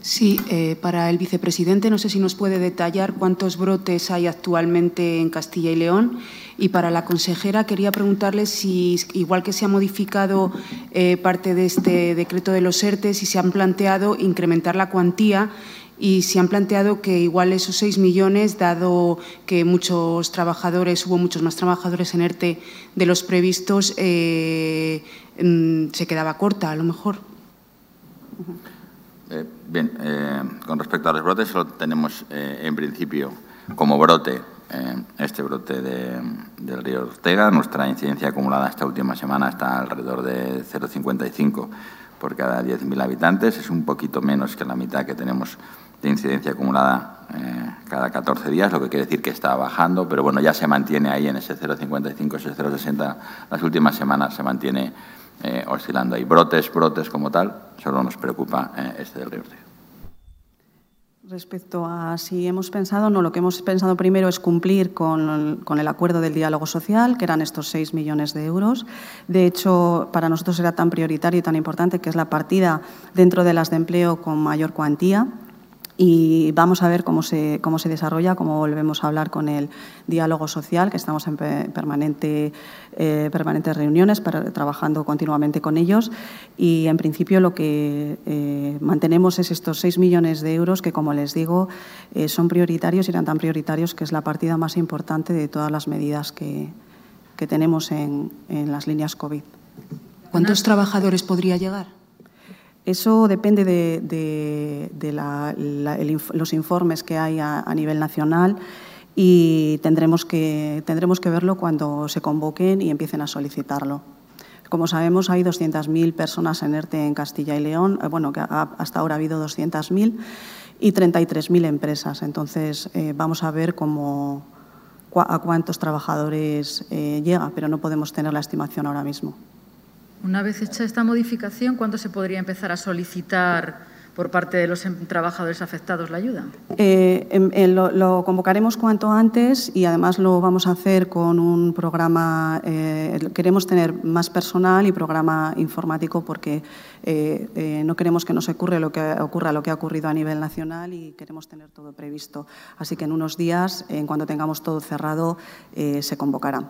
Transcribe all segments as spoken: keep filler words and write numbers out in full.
Sí, eh, para el vicepresidente, no sé si nos puede detallar cuántos brotes hay actualmente en Castilla y León. Y para la consejera quería preguntarle si, igual que se ha modificado eh, parte de este decreto de los ERTE, si se han planteado incrementar la cuantía y si han planteado que igual esos seis millones, dado que muchos trabajadores, hubo muchos más trabajadores en ERTE de los previstos, eh, se quedaba corta a lo mejor. Eh, bien, eh, con respecto a los brotes, solo tenemos eh, en principio como brote eh, este brote de, del río Ortega. Nuestra incidencia acumulada esta última semana está alrededor de cero coma cincuenta y cinco por cada diez mil habitantes. Es un poquito menos que la mitad que tenemos de incidencia acumulada eh, cada catorce días, lo que quiere decir que está bajando, pero bueno, ya se mantiene ahí en ese cero coma cincuenta y cinco, ese cero coma sesenta. Las últimas semanas se mantiene Eh, oscilando ahí. Brotes, brotes como tal, solo nos preocupa eh, este del río Ortega. Respecto a si hemos pensado, no, lo que hemos pensado primero es cumplir con, con el acuerdo del diálogo social, que eran estos seis millones de euros. De hecho, para nosotros era tan prioritario y tan importante que es la partida dentro de las de empleo con mayor cuantía. Y vamos a ver cómo se, cómo se desarrolla, cómo volvemos a hablar con el diálogo social, que estamos en permanente, eh, permanentes reuniones, para, trabajando continuamente con ellos. Y, en principio, lo que eh, mantenemos es estos seis millones de euros que, como les digo, eh, son prioritarios y eran tan prioritarios que es la partida más importante de todas las medidas que, que tenemos en, en las líneas COVID. ¿Cuántos trabajadores podría llegar? Eso depende de, de, de la, la, el, los informes que hay a, a nivel nacional y tendremos que, tendremos que verlo cuando se convoquen y empiecen a solicitarlo. Como sabemos, hay doscientas mil personas en ERTE en Castilla y León. Bueno, que ha, hasta ahora ha habido doscientas mil y treinta y tres mil empresas. Entonces, eh, vamos a ver cómo, a cuántos trabajadores eh, llega, pero no podemos tener la estimación ahora mismo. Una vez hecha esta modificación, ¿cuándo se podría empezar a solicitar por parte de los trabajadores afectados la ayuda? Eh, en, en lo, lo convocaremos cuanto antes y además lo vamos a hacer con un programa, eh, queremos tener más personal y programa informático porque eh, eh, no queremos que nos ocurra lo que, ocurra lo que ha ocurrido a nivel nacional y queremos tener todo previsto. Así que en unos días, en cuanto tengamos todo cerrado, eh, se convocará.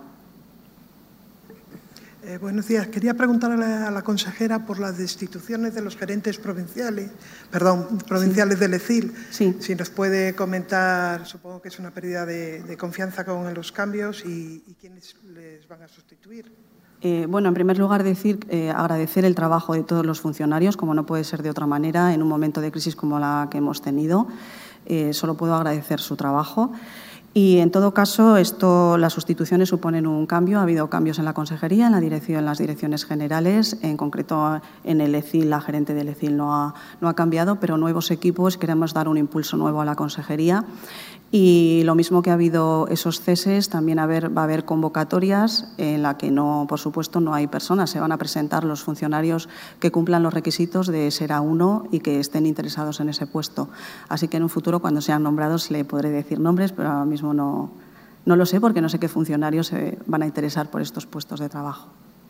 Eh, buenos días. Quería preguntarle a la consejera por las destituciones de los gerentes provinciales, perdón, provinciales sí. del E C I L. Sí. Si nos puede comentar, supongo que es una pérdida de, de confianza con los cambios y, y quiénes les van a sustituir. Eh, bueno, en primer lugar, decir, eh, agradecer el trabajo de todos los funcionarios, como no puede ser de otra manera, en un momento de crisis como la que hemos tenido. Eh, solo puedo agradecer su trabajo. Y, en todo caso, esto, las sustituciones suponen un cambio. Ha habido cambios en la consejería, en la dirección, en las direcciones generales. En concreto, en el E C I L, la gerente del E C I L no ha, no ha cambiado, pero nuevos equipos, queremos dar un impulso nuevo a la consejería. Y lo mismo que ha habido esos ceses, también a ver, va a haber convocatorias en la que, no, por supuesto, no hay personas. Se van a presentar los funcionarios que cumplan los requisitos de ser A uno y que estén interesados en ese puesto. Así que en un futuro, cuando sean nombrados, le podré decir nombres, pero ahora mismo no, no lo sé porque no sé qué funcionarios se van a interesar por estos puestos de trabajo.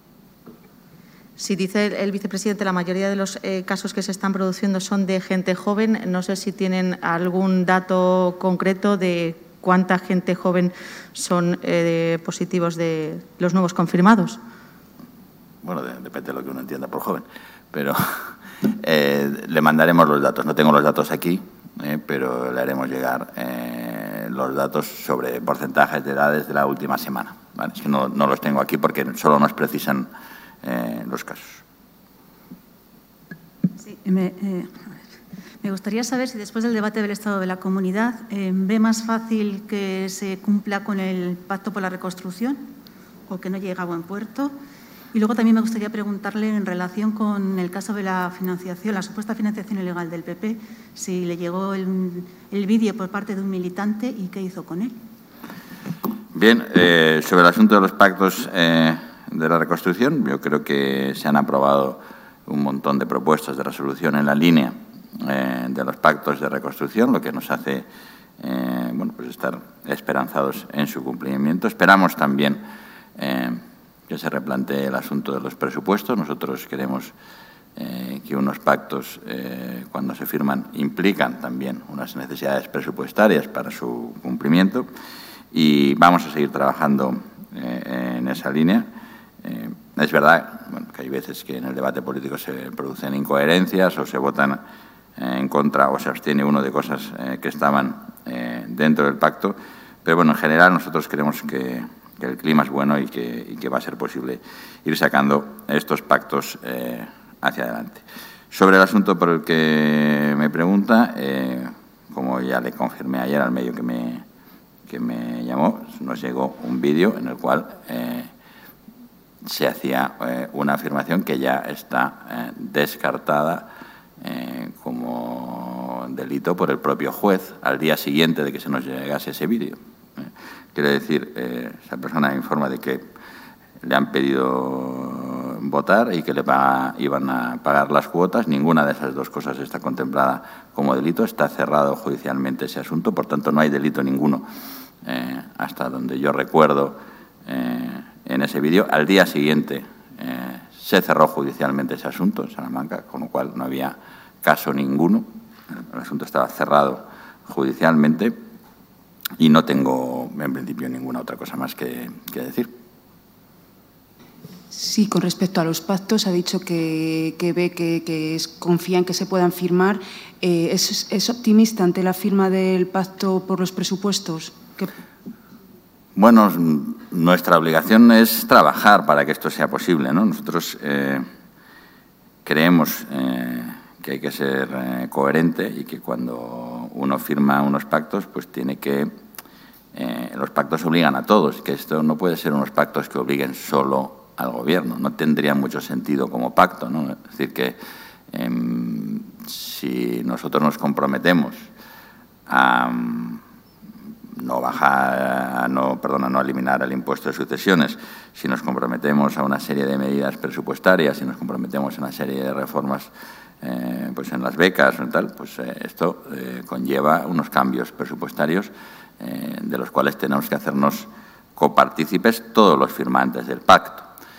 Si dice el, el vicepresidente, la mayoría de los eh, casos que se están produciendo son de gente joven. No sé si tienen algún dato concreto de cuánta gente joven son eh, positivos de los nuevos confirmados. Bueno, de, depende de lo que uno entienda por joven, pero eh, le mandaremos los datos. No tengo los datos aquí, eh, pero le haremos llegar eh, los datos sobre porcentajes de edades de la última semana. ¿Vale? Es que no, no los tengo aquí porque solo nos precisan Eh, los casos. Sí, me, eh, me gustaría saber si después del debate del Estado de la Comunidad eh, ve más fácil que se cumpla con el Pacto por la Reconstrucción o que no llegue a buen puerto. Y luego también me gustaría preguntarle en relación con el caso de la financiación, la supuesta financiación ilegal del P P, si le llegó el, el vídeo por parte de un militante y qué hizo con él. Bien, eh, sobre el asunto de los pactos eh, de la reconstrucción, yo creo que se han aprobado un montón de propuestas de resolución en la línea eh, de los pactos de reconstrucción, lo que nos hace eh, bueno, pues estar esperanzados en su cumplimiento. Esperamos también eh, que se replantee el asunto de los presupuestos. Nosotros queremos eh, que unos pactos, eh, cuando se firman, implican también unas necesidades presupuestarias para su cumplimiento, y vamos a seguir trabajando eh, en esa línea. Eh, es verdad bueno, que hay veces que en el debate político se producen incoherencias o se votan eh, en contra o se abstiene uno de cosas eh, que estaban eh, dentro del pacto, pero bueno, en general nosotros creemos que, que el clima es bueno y que, y que va a ser posible ir sacando estos pactos eh, hacia adelante. Sobre el asunto por el que me pregunta, eh, como ya le confirmé ayer al medio que me, que me llamó, nos llegó un vídeo en el cual eh, se hacía eh, una afirmación que ya está eh, descartada eh, como delito por el propio juez al día siguiente de que se nos llegase ese vídeo. Eh, quiere decir, eh, esa persona informa de que le han pedido votar y que le paga, iban a pagar las cuotas. Ninguna de esas dos cosas está contemplada como delito. Está cerrado judicialmente ese asunto, por tanto no hay delito ninguno eh, hasta donde yo recuerdo eh, en ese vídeo. Al día siguiente eh, se cerró judicialmente ese asunto en Salamanca, con lo cual no había caso ninguno. El asunto estaba cerrado judicialmente y no tengo, en principio, ninguna otra cosa más que, que decir. Sí, con respecto a los pactos, ha dicho que, que ve que, que es, confía en que se puedan firmar. Eh, ¿es, ¿Es optimista ante la firma del pacto por los presupuestos? ¿Qué? Bueno, nuestra obligación es trabajar para que esto sea posible, ¿no? Nosotros eh, creemos eh, que hay que ser eh, coherente y que cuando uno firma unos pactos, pues tiene que... Eh, los pactos obligan a todos, que esto no puede ser unos pactos que obliguen solo al Gobierno. No tendría mucho sentido como pacto, ¿no? Es decir, que eh, si nosotros nos comprometemos a no bajar, a no, perdón, a no eliminar el impuesto de sucesiones, si nos comprometemos a una serie de medidas presupuestarias, si nos comprometemos a una serie de reformas eh, pues en las becas o tal, pues eh, esto eh, conlleva unos cambios presupuestarios eh, de los cuales tenemos que hacernos copartícipes todos los firmantes del pacto.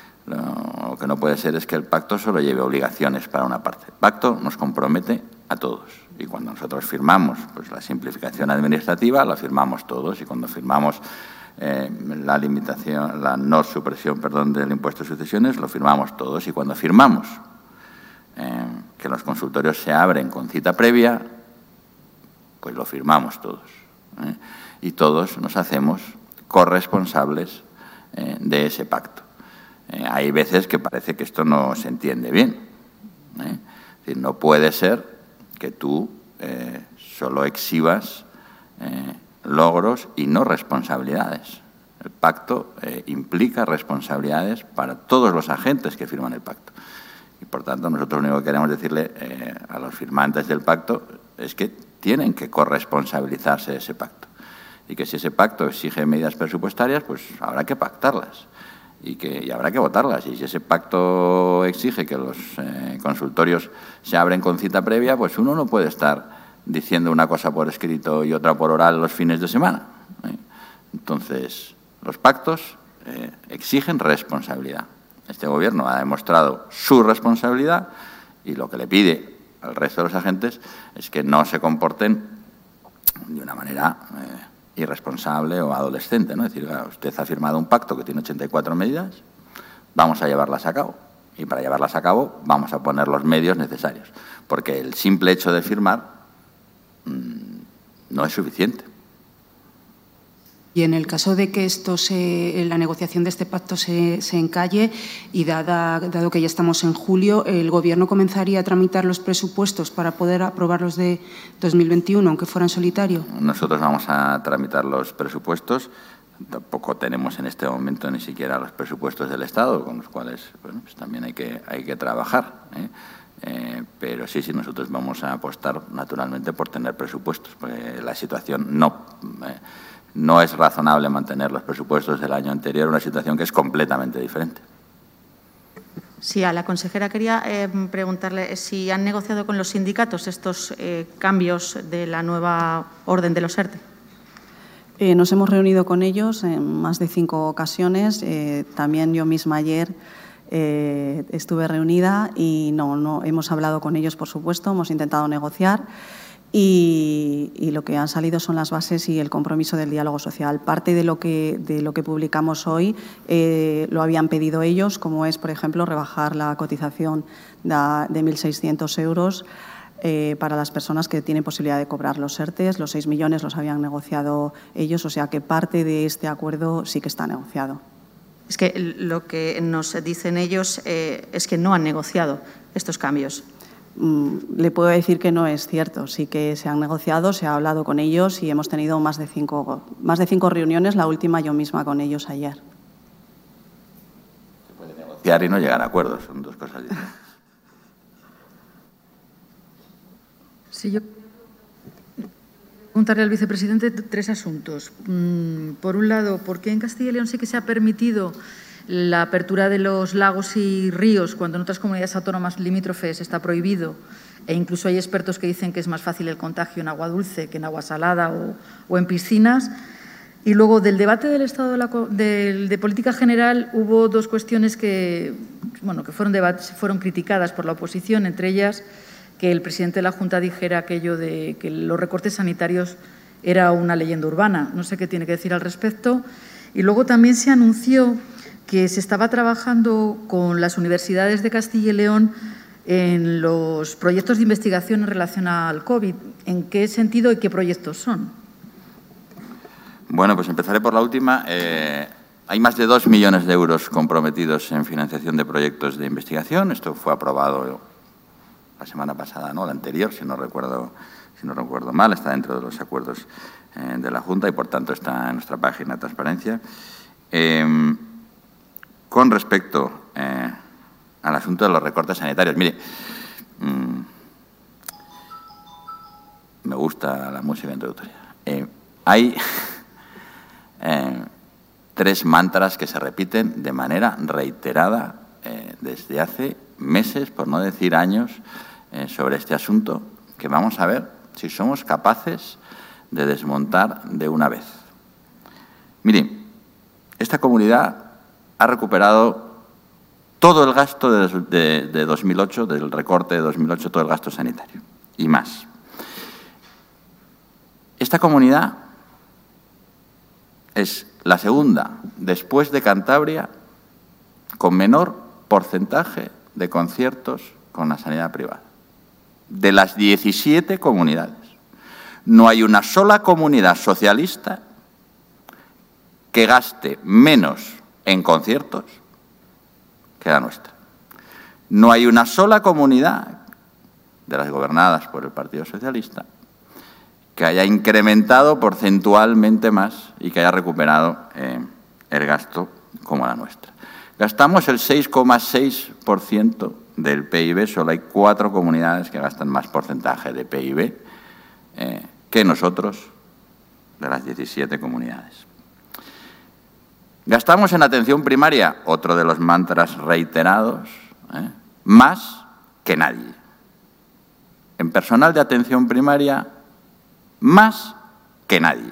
Lo que no puede ser es que el pacto solo lleve obligaciones para una parte. El pacto nos compromete a todos. Y cuando nosotros firmamos pues, la simplificación administrativa, la firmamos todos. Y cuando firmamos eh, la limitación, la no supresión, perdón, del impuesto de sucesiones, lo firmamos todos. Y cuando firmamos eh, que los consultorios se abren con cita previa, pues lo firmamos todos. ¿eh? Y todos nos hacemos corresponsables eh, de ese pacto. Eh, hay veces que parece que esto no se entiende bien. ¿eh? Es decir, no puede ser que tú eh, solo exhibas eh, logros y no responsabilidades. El pacto eh, implica responsabilidades para todos los agentes que firman el pacto. Y, por tanto, nosotros lo único que queremos decirle eh, a los firmantes del pacto es que tienen que corresponsabilizarse de ese pacto. Y que si ese pacto exige medidas presupuestarias, pues habrá que pactarlas. Y, que, y habrá que votarlas. Y si ese pacto exige que los eh, consultorios se abren con cita previa, pues uno no puede estar diciendo una cosa por escrito y otra por oral los fines de semana. ¿eh? Entonces, los pactos eh, exigen responsabilidad. Este Gobierno ha demostrado su responsabilidad y lo que le pide al resto de los agentes es que no se comporten de una manera... Eh, irresponsable o adolescente, ¿no? Es decir, usted ha firmado un pacto que tiene ochenta y cuatro medidas, vamos a llevarlas a cabo. Y para llevarlas a cabo vamos a poner los medios necesarios. Porque el simple hecho de firmar mmm, no es suficiente. Y en el caso de que esto se, la negociación de este pacto se, se encalle y dada, dado que ya estamos en julio, ¿el Gobierno comenzaría a tramitar los presupuestos para poder aprobarlos de dos mil veintiuno, aunque fueran solitario? Nosotros vamos a tramitar los presupuestos. Tampoco tenemos en este momento ni siquiera los presupuestos del Estado, con los cuales bueno, pues también hay que, hay que trabajar. ¿eh? Eh, pero sí, sí, nosotros vamos a apostar naturalmente por tener presupuestos, porque la situación no... Eh, No es razonable mantener los presupuestos del año anterior, una situación que es completamente diferente. Sí, a la consejera quería eh, preguntarle si han negociado con los sindicatos estos eh, cambios de la nueva orden de los ERTE. Eh, nos hemos reunido con ellos en más de cinco ocasiones. Eh, también yo misma ayer eh, estuve reunida y no, no hemos hablado con ellos, por supuesto, hemos intentado negociar. Y, y lo que han salido son las bases y el compromiso del diálogo social. Parte de lo que, de lo que publicamos hoy eh, lo habían pedido ellos, como es, por ejemplo, rebajar la cotización de, de mil seiscientos euros eh, para las personas que tienen posibilidad de cobrar los ERTES. Los seis millones los habían negociado ellos, o sea que parte de este acuerdo sí que está negociado. Es que lo que nos dicen ellos eh, es que no han negociado estos cambios. Le puedo decir que no es cierto. Sí que se han negociado, se ha hablado con ellos y hemos tenido más de cinco, más de cinco reuniones, la última yo misma con ellos ayer. Se puede negociar y no llegar a acuerdos, son dos cosas diferentes. Sí, yo preguntarle al vicepresidente tres asuntos. Por un lado, ¿por qué en Castilla y León sí que se ha permitido la apertura de los lagos y ríos, cuando en otras comunidades autónomas limítrofes está prohibido, e incluso hay expertos que dicen que es más fácil el contagio en agua dulce que en agua salada o, o en piscinas? Y luego, del debate del Estado de, la, de, de política general, hubo dos cuestiones que, bueno, que fueron, debates, fueron criticadas por la oposición, entre ellas que el presidente de la Junta dijera aquello de que los recortes sanitarios era una leyenda urbana. No sé qué tiene que decir al respecto. Y luego también se anunció que se estaba trabajando con las universidades de Castilla y León en los proyectos de investigación en relación al COVID. ¿En qué sentido y qué proyectos son? Bueno, pues empezaré por la última. Eh, hay más de dos millones de euros comprometidos en financiación de proyectos de investigación. Esto fue aprobado la semana pasada, ¿no? La anterior, si no recuerdo, si no recuerdo mal. Está dentro de los acuerdos eh, de la Junta y, por tanto, está en nuestra página de transparencia. Eh, Con respecto eh, al asunto de los recortes sanitarios, mire, mmm, me gusta la música introductoria. Eh, hay eh, tres mantras que se repiten de manera reiterada eh, desde hace meses, por no decir años, eh, sobre este asunto, que vamos a ver si somos capaces de desmontar de una vez. Mire, esta comunidad ha recuperado todo el gasto de, de, de dos mil ocho, del recorte de dos mil ocho, todo el gasto sanitario y más. Esta comunidad es la segunda, después de Cantabria, con menor porcentaje de conciertos con la sanidad privada. De las diecisiete comunidades, no hay una sola comunidad socialista que gaste menos en conciertos que la nuestra. No hay una sola comunidad de las gobernadas por el Partido Socialista que haya incrementado porcentualmente más y que haya recuperado eh, el gasto como la nuestra. Gastamos el seis coma seis por ciento del P I B, solo hay cuatro comunidades que gastan más porcentaje de P I B eh, que nosotros, de las diecisiete comunidades. Gastamos en atención primaria, otro de los mantras reiterados, ¿eh? más que nadie. En personal de atención primaria, más que nadie.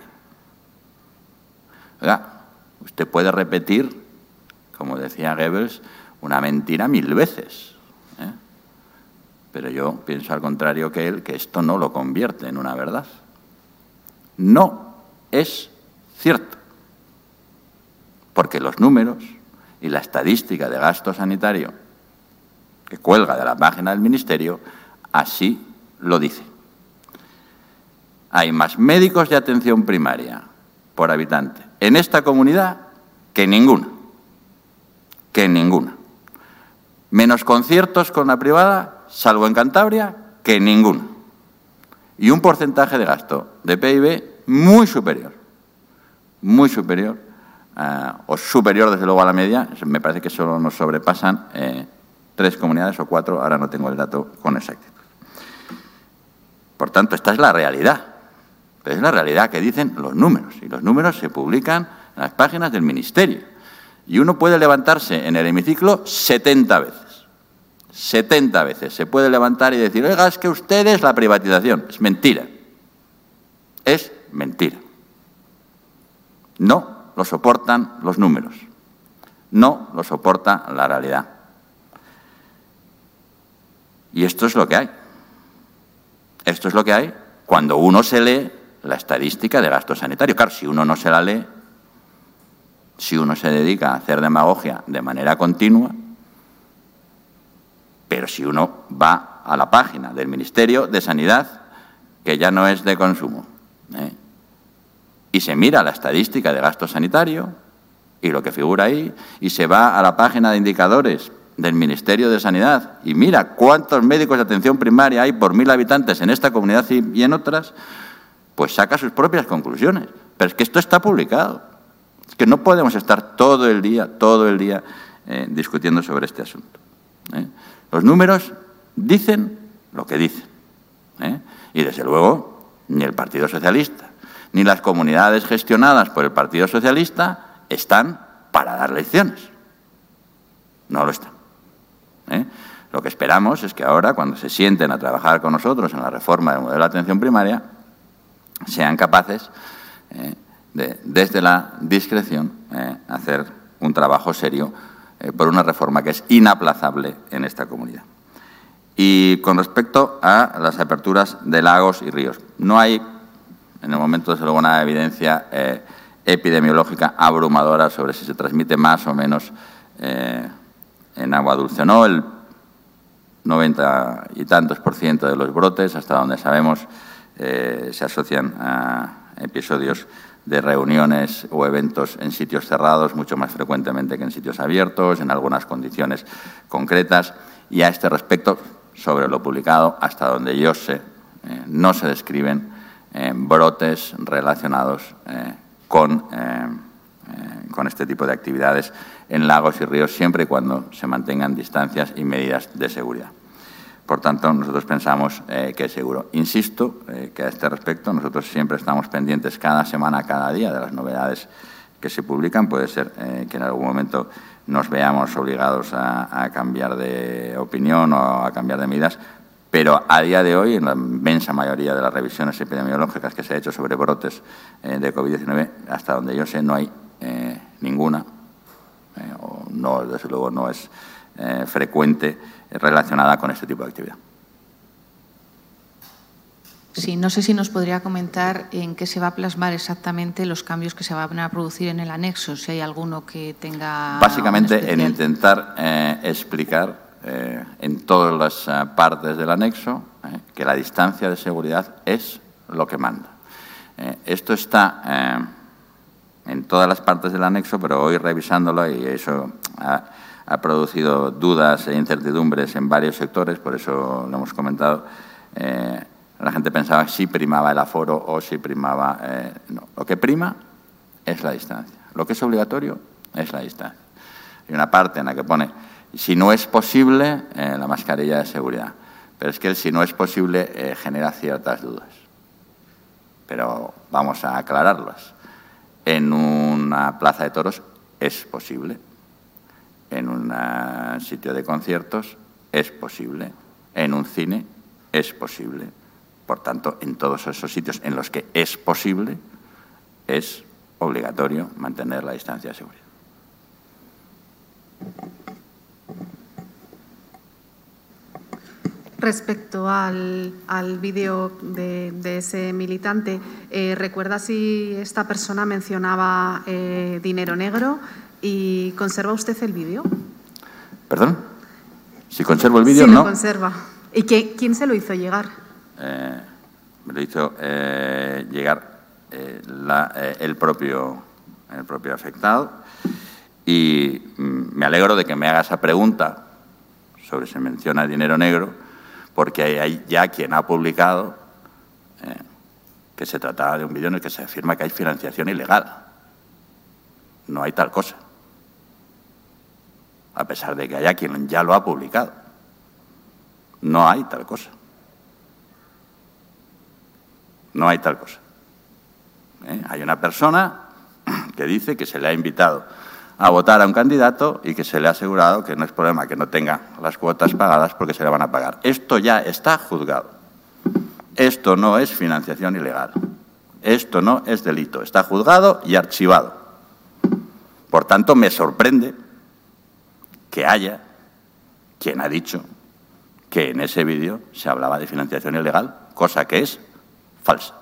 Oiga, usted puede repetir, como decía Goebbels, una mentira mil veces, ¿eh? Pero yo pienso al contrario que él, que esto no lo convierte en una verdad. No es cierto. Porque los números y la estadística de gasto sanitario que cuelga de la página del Ministerio así lo dice. Hay más médicos de atención primaria por habitante en esta comunidad que ninguna. Que ninguna. Menos conciertos con la privada, salvo en Cantabria, que ninguna. Y un porcentaje de gasto de P I B muy superior. Muy superior. Uh, o superior, desde luego, a la media. Me parece que solo nos sobrepasan eh, tres comunidades o cuatro, ahora no tengo el dato con exactitud. Por tanto, esta es la realidad. Pero es la realidad que dicen los números, y los números se publican en las páginas del Ministerio. Y uno puede levantarse en el hemiciclo setenta veces. setenta veces se puede levantar y decir, oiga, es que ustedes la privatización. Es mentira. Es mentira. No lo soportan los números, no lo soporta la realidad. Y esto es lo que hay. Esto es lo que hay cuando uno se lee la estadística de gasto sanitario. Claro, si uno no se la lee, si uno se dedica a hacer demagogia de manera continua, pero si uno va a la página del Ministerio de Sanidad, que ya no es de consumo, ¿eh? y se mira la estadística de gasto sanitario y lo que figura ahí, y se va a la página de indicadores del Ministerio de Sanidad y mira cuántos médicos de atención primaria hay por mil habitantes en esta comunidad y en otras, pues saca sus propias conclusiones. Pero es que esto está publicado. Es que no podemos estar todo el día, todo el día eh, discutiendo sobre este asunto, ¿eh? Los números dicen lo que dicen, ¿eh? Y, desde luego, ni el Partido Socialista ni las comunidades gestionadas por el Partido Socialista están para dar lecciones. No lo están, ¿eh? Lo que esperamos es que ahora, cuando se sienten a trabajar con nosotros en la reforma del modelo de atención primaria, sean capaces, eh, de, desde la discreción, eh, hacer un trabajo serio eh, por una reforma que es inaplazable en esta comunidad. Y con respecto a las aperturas de lagos y ríos, no hay, en el momento, desde luego, una evidencia eh, epidemiológica abrumadora sobre si se transmite más o menos eh, en agua dulce o no. El noventa y tantos por ciento de los brotes, hasta donde sabemos, eh, se asocian a episodios de reuniones o eventos en sitios cerrados, mucho más frecuentemente que en sitios abiertos, en algunas condiciones concretas. Y a este respecto, sobre lo publicado, hasta donde yo sé, eh, no se describen eh, brotes relacionados eh, con, eh, eh, con este tipo de actividades en lagos y ríos, siempre y cuando se mantengan distancias y medidas de seguridad. Por tanto, nosotros pensamos eh, que es seguro. Insisto eh, que a este respecto nosotros siempre estamos pendientes cada semana, cada día, de las novedades que se publican. Puede ser eh, que en algún momento nos veamos obligados a, a cambiar de opinión o a cambiar de medidas, pero a día de hoy, en la inmensa mayoría de las revisiones epidemiológicas que se ha hecho sobre brotes eh, de COVID diecinueve, hasta donde yo sé, no hay eh, ninguna, eh, o no, desde luego no es eh, frecuente, relacionada con este tipo de actividad. Sí, no sé si nos podría comentar en qué se va a plasmar exactamente los cambios que se van a producir en el anexo, si hay alguno que tenga... Básicamente en intentar eh, explicar eh, en todas las eh, partes del anexo eh, que la distancia de seguridad es lo que manda. Eh, esto está eh, en todas las partes del anexo, pero hoy revisándolo, y eso ha, ha producido dudas e incertidumbres en varios sectores, por eso lo hemos comentado. Eh, la gente pensaba si primaba el aforo o si primaba... Eh, no, lo que prima es la distancia. Lo que es obligatorio es la distancia. Hay una parte en la que pone, si no es posible, eh, la mascarilla de seguridad. Pero es que el si no es posible eh, genera ciertas dudas. Pero vamos a aclararlas. En una plaza de toros es posible. En un sitio de conciertos es posible. En un cine es posible. Por tanto, en todos esos sitios en los que es posible, es obligatorio mantener la distancia de seguridad. Respecto al, al vídeo de, de ese militante, eh, ¿recuerda si esta persona mencionaba eh, dinero negro y conserva usted el vídeo? ¿Perdón? Si conservo el vídeo, sí, no. Sí, lo conserva. ¿Y qué, quién se lo hizo llegar? Eh, me lo hizo eh, llegar eh, la, eh, el, propio, el propio afectado, y mm, me alegro de que me haga esa pregunta sobre si menciona dinero negro, porque hay, hay ya quien ha publicado eh, que se trataba de un vídeo en el que se afirma que hay financiación ilegal. No hay tal cosa, a pesar de que haya quien ya lo ha publicado. No hay tal cosa. No hay tal cosa. ¿Eh? Hay una persona que dice que se le ha invitado a votar a un candidato y que se le ha asegurado que no es problema que no tenga las cuotas pagadas porque se le van a pagar. Esto ya está juzgado. Esto no es financiación ilegal. Esto no es delito. Está juzgado y archivado. Por tanto, me sorprende que haya quien ha dicho que en ese vídeo se hablaba de financiación ilegal, cosa que es falsa.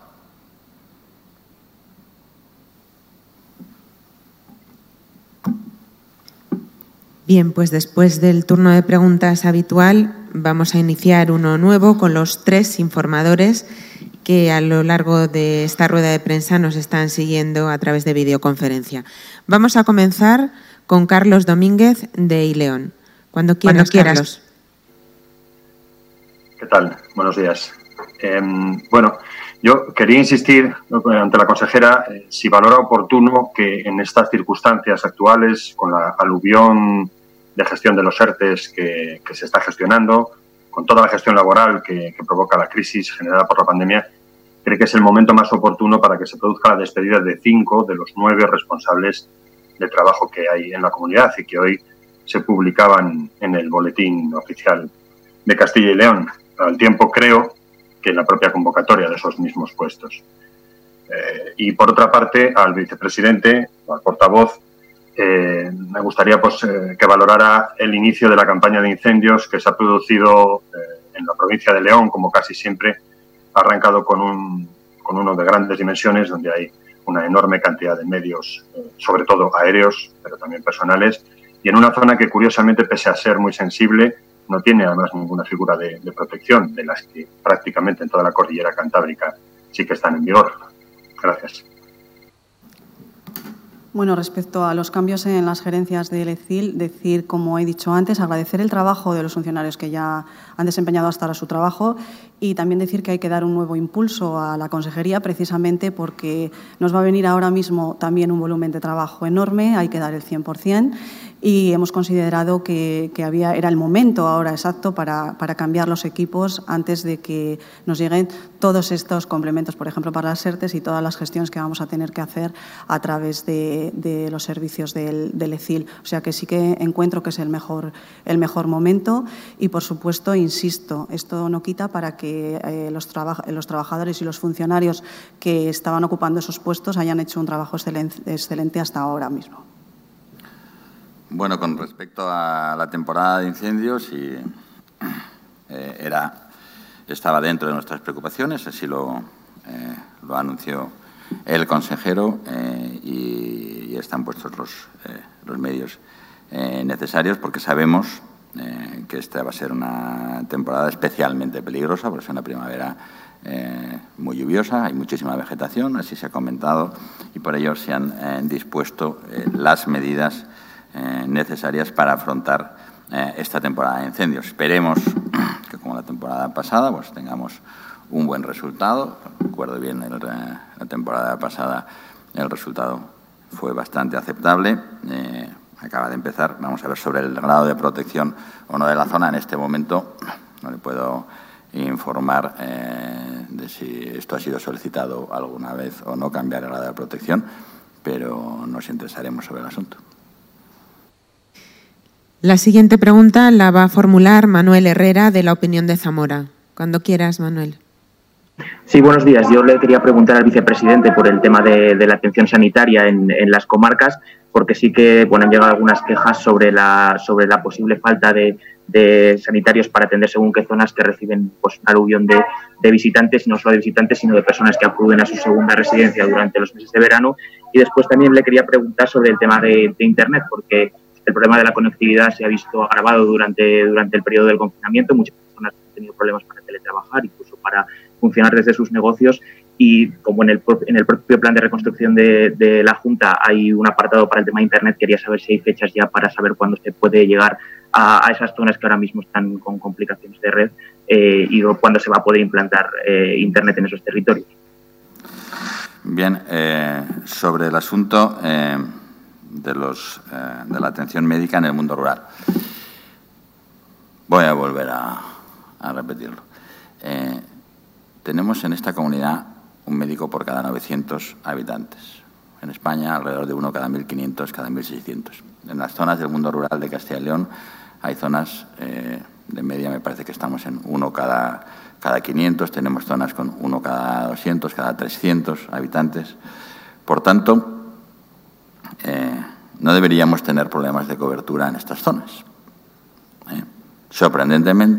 Bien, pues después del turno de preguntas habitual vamos a iniciar uno nuevo con los tres informadores que a lo largo de esta rueda de prensa nos están siguiendo a través de videoconferencia. Vamos a comenzar con Carlos Domínguez de Ileón. Cuando quieras, Cuando quieras. Carlos. ¿Qué tal? Buenos días. Eh, bueno, yo quería insistir ante la consejera eh, si valora oportuno que en estas circunstancias actuales, con la aluvión de gestión de los ERTES que, que se está gestionando, con toda la gestión laboral que, que provoca la crisis generada por la pandemia, cree que es el momento más oportuno para que se produzca la despedida de cinco de los nueve responsables de trabajo que hay en la comunidad y que hoy se publicaban en el boletín oficial de Castilla y León. Al tiempo, creo que en la propia convocatoria de esos mismos puestos. Eh, y, por otra parte, al vicepresidente, al portavoz, eh, me gustaría pues, eh, que valorara el inicio de la campaña de incendios que se ha producido eh, en la provincia de León, como casi siempre, ha arrancado con, un, con uno de grandes dimensiones, donde hay una enorme cantidad de medios, eh, sobre todo aéreos, pero también personales, y en una zona que, curiosamente, pese a ser muy sensible, no tiene además ninguna figura de, de protección, de las que prácticamente en toda la cordillera cantábrica sí que están en vigor. Gracias. Bueno, respecto a los cambios en las gerencias del E C I L, decir, como he dicho antes, agradecer el trabajo de los funcionarios que ya han desempeñado hasta ahora su trabajo y también decir que hay que dar un nuevo impulso a la consejería precisamente porque nos va a venir ahora mismo también un volumen de trabajo enorme, hay que dar el cien por cien y hemos considerado que, que había, era el momento ahora exacto para, para cambiar los equipos antes de que nos lleguen todos estos complementos, por ejemplo, para las ERTES y todas las gestiones que vamos a tener que hacer a través de, de los servicios del, del E C I L. O sea que sí que encuentro que es el mejor, el mejor momento y, por supuesto, insisto, esto no quita para que eh, los, traba, los trabajadores y los funcionarios que estaban ocupando esos puestos hayan hecho un trabajo excelente, excelente hasta ahora mismo. Bueno, con respecto a la temporada de incendios, y, eh, era, estaba dentro de nuestras preocupaciones, así lo, eh, lo anunció el consejero eh, y, y están puestos los, eh, los medios eh, necesarios porque sabemos eh, que esta va a ser una temporada especialmente peligrosa, porque es una primavera eh, muy lluviosa, hay muchísima vegetación, así se ha comentado, y por ello se han eh, dispuesto eh, las medidas Eh, necesarias para afrontar eh, esta temporada de incendios. Esperemos que, como la temporada pasada, pues tengamos un buen resultado. Recuerdo bien, el, eh, la temporada pasada el resultado fue bastante aceptable. Eh, acaba de empezar. Vamos a ver sobre el grado de protección o no de la zona. En este momento no le puedo informar eh, de si esto ha sido solicitado alguna vez o no, cambiar el grado de protección, pero nos interesaremos sobre el asunto. La siguiente pregunta la va a formular Manuel Herrera, de La Opinión de Zamora. Cuando quieras, Manuel. Sí, buenos días. Yo le quería preguntar al vicepresidente por el tema de, de la atención sanitaria en, en las comarcas, porque sí que bueno, han llegado algunas quejas sobre la, sobre la posible falta de, de sanitarios para atender según qué zonas que reciben pues, un aluvión de, de visitantes, no solo de visitantes, sino de personas que acuden a su segunda residencia durante los meses de verano. Y después también le quería preguntar sobre el tema de, de Internet, porque el problema de la conectividad se ha visto agravado durante, durante el periodo del confinamiento. Muchas personas han tenido problemas para teletrabajar, incluso para funcionar desde sus negocios. Y como en el, en el propio plan de reconstrucción de, de la Junta hay un apartado para el tema de Internet, quería saber si hay fechas ya para saber cuándo se puede llegar a, a esas zonas que ahora mismo están con complicaciones de red eh, y cuándo se va a poder implantar eh, Internet en esos territorios. Bien, eh, sobre el asunto Eh... De, los, eh, de la atención médica en el mundo rural. Voy a volver a, a repetirlo. Eh, tenemos en esta comunidad un médico por cada novecientos habitantes. En España, alrededor de uno cada mil quinientos, cada mil seiscientos. En las zonas del mundo rural de Castilla y León hay zonas eh, de media, me parece que estamos en uno cada, cada quinientos, tenemos zonas con uno cada doscientos, cada trescientos habitantes. Por tanto, Eh, no deberíamos tener problemas de cobertura en estas zonas. Eh, sorprendentemente,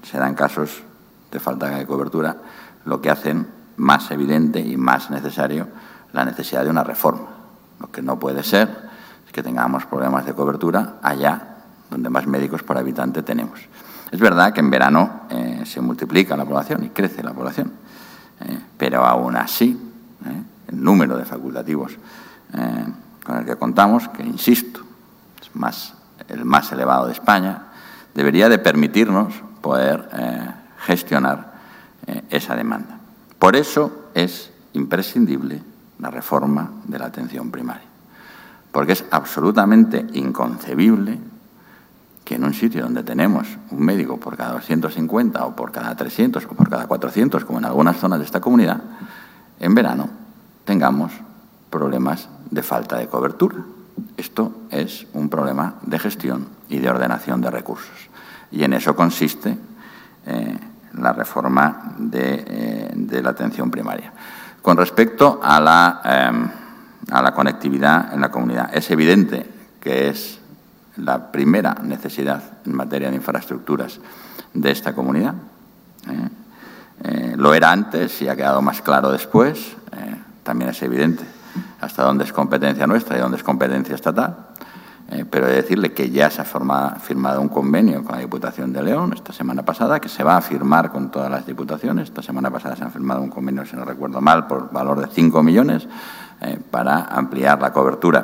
se dan casos de falta de cobertura, lo que hacen más evidente y más necesario la necesidad de una reforma. Lo que no puede ser es que tengamos problemas de cobertura allá donde más médicos por habitante tenemos. Es verdad que en verano eh, se multiplica la población y crece la población, eh, pero aún así eh, el número de facultativos eh, con el que contamos, que insisto, es más, el más elevado de España, debería de permitirnos poder eh, gestionar eh, esa demanda. Por eso es imprescindible la reforma de la atención primaria, porque es absolutamente inconcebible que en un sitio donde tenemos un médico por cada doscientos cincuenta o por cada trescientos o por cada cuatrocientos, como en algunas zonas de esta comunidad, en verano tengamos problemas de falta de cobertura. Esto es un problema de gestión y de ordenación de recursos. Y en eso consiste eh, la reforma de, eh, de la atención primaria. Con respecto a la, eh, a la conectividad en la comunidad, es evidente que es la primera necesidad en materia de infraestructuras de esta comunidad. Eh, eh, lo era antes y ha quedado más claro después. Eh, también es evidente hasta dónde es competencia nuestra y dónde es competencia estatal. Eh, pero he de decirle que ya se ha forma, firmado un convenio con la Diputación de León esta semana pasada, que se va a firmar con todas las diputaciones. Esta semana pasada se ha firmado un convenio, si no recuerdo mal, por valor de cinco millones eh, para ampliar la cobertura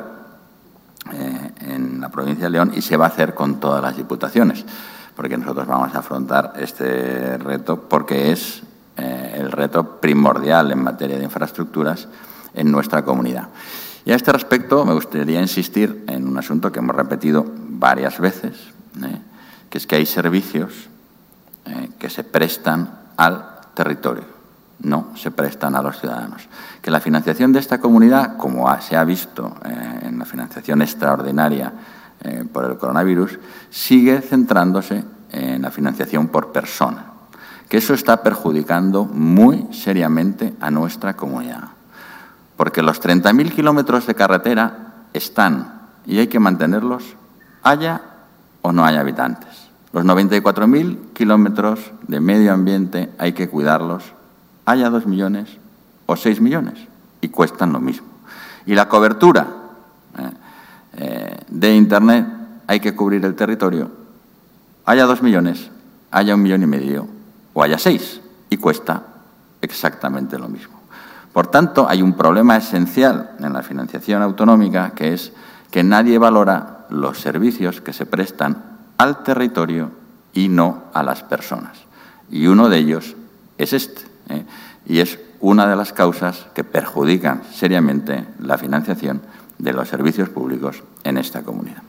eh, en la provincia de León, y se va a hacer con todas las diputaciones, porque nosotros vamos a afrontar este reto porque es eh, el reto primordial en materia de infraestructuras en nuestra comunidad. Y a este respecto me gustaría insistir en un asunto que hemos repetido varias veces, ¿eh? que es que hay servicios eh, que se prestan al territorio, no se prestan a los ciudadanos. Que la financiación de esta comunidad, como se ha visto eh, en la financiación extraordinaria eh, por el coronavirus, sigue centrándose en la financiación por persona, que eso está perjudicando muy seriamente a nuestra comunidad. Porque los treinta mil kilómetros de carretera están y hay que mantenerlos, haya o no haya habitantes. Los noventa y cuatro mil kilómetros de medio ambiente hay que cuidarlos, haya dos millones o seis millones, y cuestan lo mismo. Y la cobertura eh, eh, de Internet hay que cubrir el territorio, haya dos millones, haya un millón y medio o haya seis, y cuesta exactamente lo mismo. Por tanto, hay un problema esencial en la financiación autonómica, que es que nadie valora los servicios que se prestan al territorio y no a las personas. Y uno de ellos es este, ¿eh? y es una de las causas que perjudican seriamente la financiación de los servicios públicos en esta comunidad.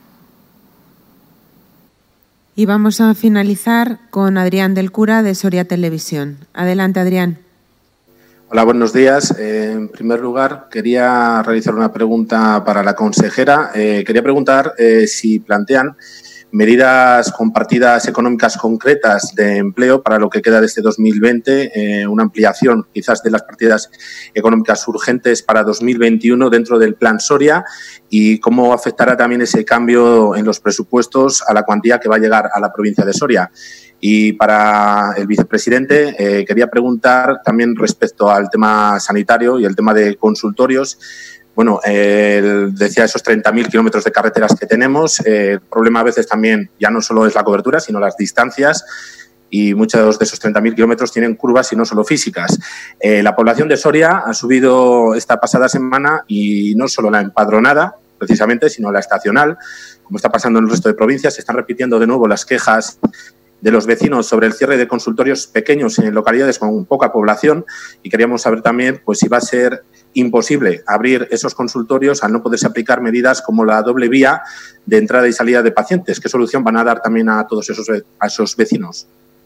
Y vamos a finalizar con Adrián del Cura, de Soria Televisión. Adelante, Adrián. Hola, buenos días. Eh, en primer lugar, quería realizar una pregunta para la consejera. Eh, quería preguntar eh, si plantean medidas con partidas económicas concretas de empleo para lo que queda de este dos mil veinte, eh, una ampliación quizás de las partidas económicas urgentes para dos mil veintiuno dentro del Plan Soria, y cómo afectará también ese cambio en los presupuestos a la cuantía que va a llegar a la provincia de Soria. Y para el vicepresidente, eh, quería preguntar también respecto al tema sanitario y el tema de consultorios. Bueno, eh, decía esos treinta mil kilómetros de carreteras que tenemos. Eh, el problema a veces también ya no solo es la cobertura, sino las distancias. Y muchos de esos treinta mil kilómetros tienen curvas y no solo físicas. Eh, la población de Soria ha subido esta pasada semana, y no solo la empadronada, precisamente, sino la estacional. Como está pasando en el resto de provincias, se están repitiendo de nuevo las quejas de los vecinos sobre el cierre de consultorios pequeños en localidades con poca población, y queríamos saber también pues si va a ser imposible abrir esos consultorios al no poderse aplicar medidas como la doble vía de entrada y salida de pacientes. ¿Qué solución van a dar también a todos esos, a esos vecinos?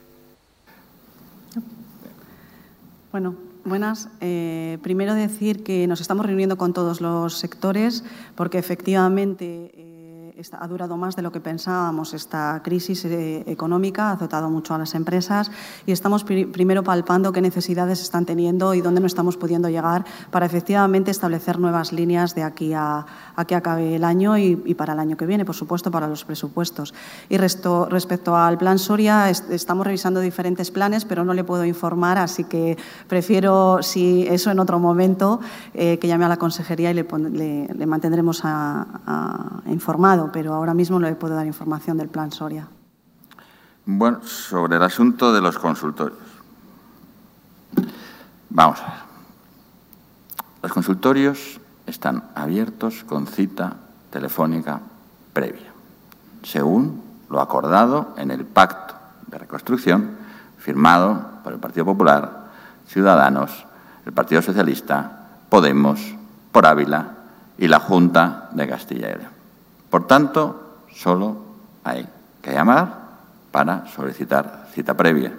Bueno, buenas. Eh, primero decir que nos estamos reuniendo con todos los sectores, porque efectivamente eh, eh, esta, ha durado más de lo que pensábamos. Esta crisis eh, económica ha azotado mucho a las empresas y estamos pri primero palpando qué necesidades están teniendo y dónde no estamos pudiendo llegar para efectivamente establecer nuevas líneas de aquí a, a que acabe el año y, y para el año que viene, por supuesto, para los presupuestos. Y resto, respecto al Plan Soria, est estamos revisando diferentes planes, pero no le puedo informar, así que prefiero, si eso en otro momento, eh, que llame a la consejería y le, le, le mantendremos a, a, informado, pero ahora mismo no le puedo dar información del Plan Soria. Bueno, sobre el asunto de los consultorios. Vamos a ver. Los consultorios están abiertos con cita telefónica previa, según lo acordado en el Pacto de Reconstrucción firmado por el Partido Popular, Ciudadanos, el Partido Socialista, Podemos, Por Ávila y la Junta de Castilla y León. Por tanto, solo hay que llamar para solicitar cita previa.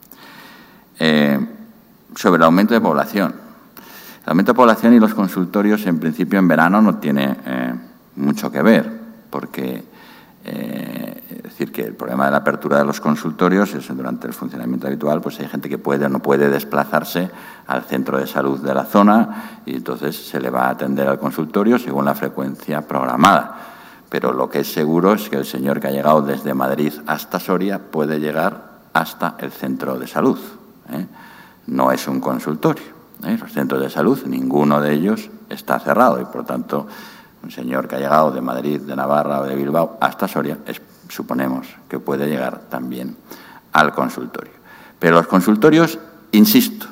Eh, sobre el aumento de población. El aumento de población y los consultorios, en principio, en verano no tiene eh, mucho que ver, porque eh, es decir, que el problema de la apertura de los consultorios es durante el funcionamiento habitual, pues hay gente que puede o no puede desplazarse al centro de salud de la zona y entonces se le va a atender al consultorio según la frecuencia programada. Pero lo que es seguro es que el señor que ha llegado desde Madrid hasta Soria puede llegar hasta el centro de salud, ¿eh? No es un consultorio, ¿eh? Los centros de salud, ninguno de ellos está cerrado y, por tanto, un señor que ha llegado de Madrid, de Navarra o de Bilbao hasta Soria, es, suponemos que puede llegar también al consultorio. Pero los consultorios, insisto,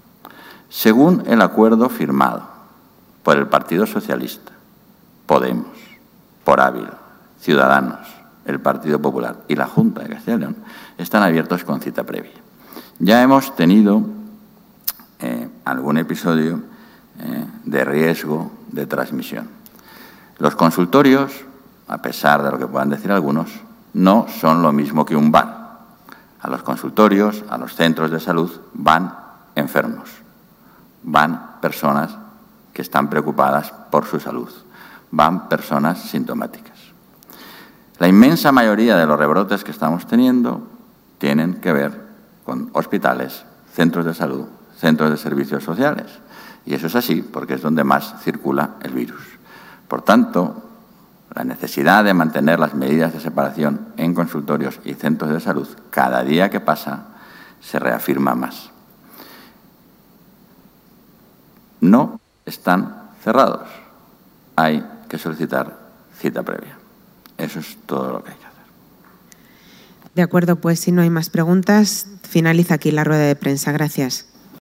según el acuerdo firmado por el Partido Socialista, Podemos, Por Ávila, Ciudadanos, el Partido Popular y la Junta de Castilla y León, están abiertos con cita previa. Ya hemos tenido eh, algún episodio eh, de riesgo de transmisión. Los consultorios, a pesar de lo que puedan decir algunos, no son lo mismo que un bar. A los consultorios, a los centros de salud, van enfermos, van personas que están preocupadas por su salud, van personas sintomáticas. La inmensa mayoría de los rebrotes que estamos teniendo tienen que ver con hospitales, centros de salud, centros de servicios sociales. Y eso es así porque es donde más circula el virus. Por tanto, la necesidad de mantener las medidas de separación en consultorios y centros de salud cada día que pasa se reafirma más. No están cerrados. Hay que solicitar cita previa. Eso es todo lo que hay que hacer. De acuerdo, pues si no hay más preguntas, finaliza aquí la rueda de prensa. Gracias.